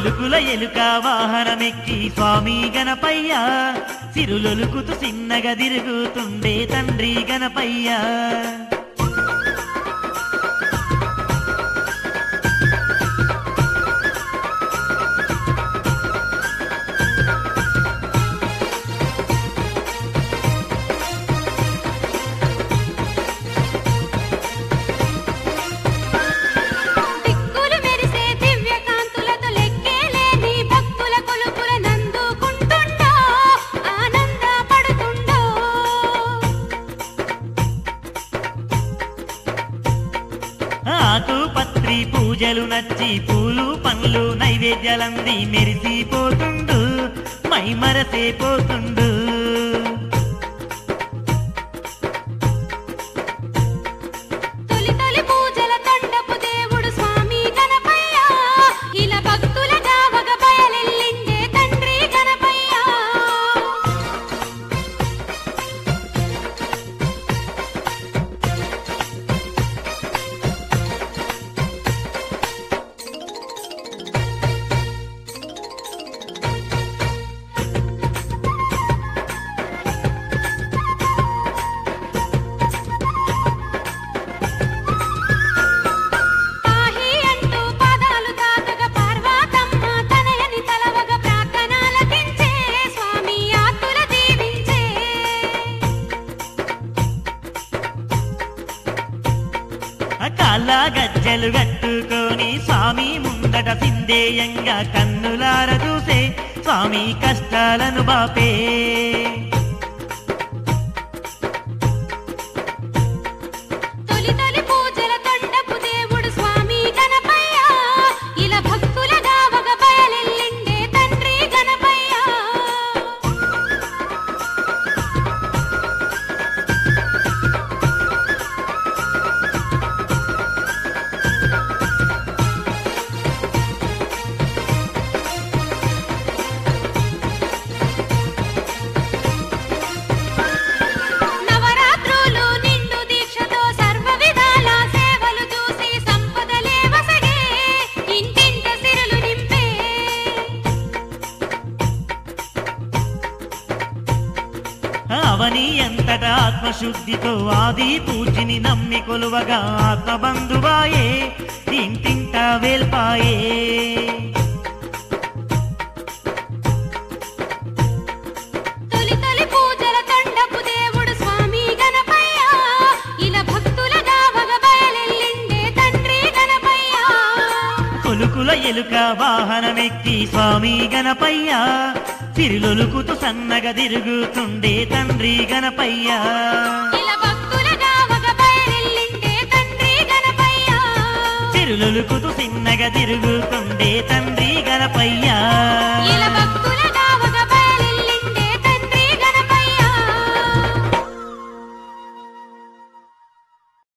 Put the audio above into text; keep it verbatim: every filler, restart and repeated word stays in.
కొలుకుల ఎలుక వాహనమెక్కి స్వామి గణపయ్య సిరులొలుకుతూ చిన్నగా తిరుగుతుండే తండ్రి గణపయ్య ఆకుపత్రి పూజలు నచ్చి పూలు పండ్లు నైవేద్యాలంది మెరిసిపోతుండు మై మరసేపోతుండు తొలి తొలి పూజల తండపు దేవుడు స్వామి గణపయ్య ఇలా భక్తుల గావగ బయలెల్లిండే తండ్రి గణపయ్య కాళ్ళ గజ్జలు కట్టుకొని స్వామి ముందట సిందేయంగా కన్నులార చూసే స్వామి కష్టాలను బాపే తొలి తొలి పూజల తండపు దేవుడు స్వామి గణపయ్య ఇలా భక్తుల గావగ బయలెల్లిండే తండ్రి గణపయ్య అవని ఎంతట ఆత్మశుద్ధితో ఆది పూజిని నమ్మి కొలువగా ఆత్మబంధువాయే ఇంటింట వేల్పాయే తొలి తొలి పూజల తండపు దేవుడు స్వామి గణపయ్య ఇలా భక్తుల గావగ బయలెల్లిండే తండ్రి గణపయ్య కొలుకుల ఎలుక వాహనమెక్కి స్వామి గణపయ్య సిరిలొలుకుతూ సన్నగా తిరుగుతుండే తండ్రి గణపయ్య ఇలా భక్తుల గావగ బయలెల్లిండే తండ్రి గణపయ్య సిరిలొలుకుతూ చిన్నగా తిరుగుతుండే తండ్రి గణపయ్య ఇలా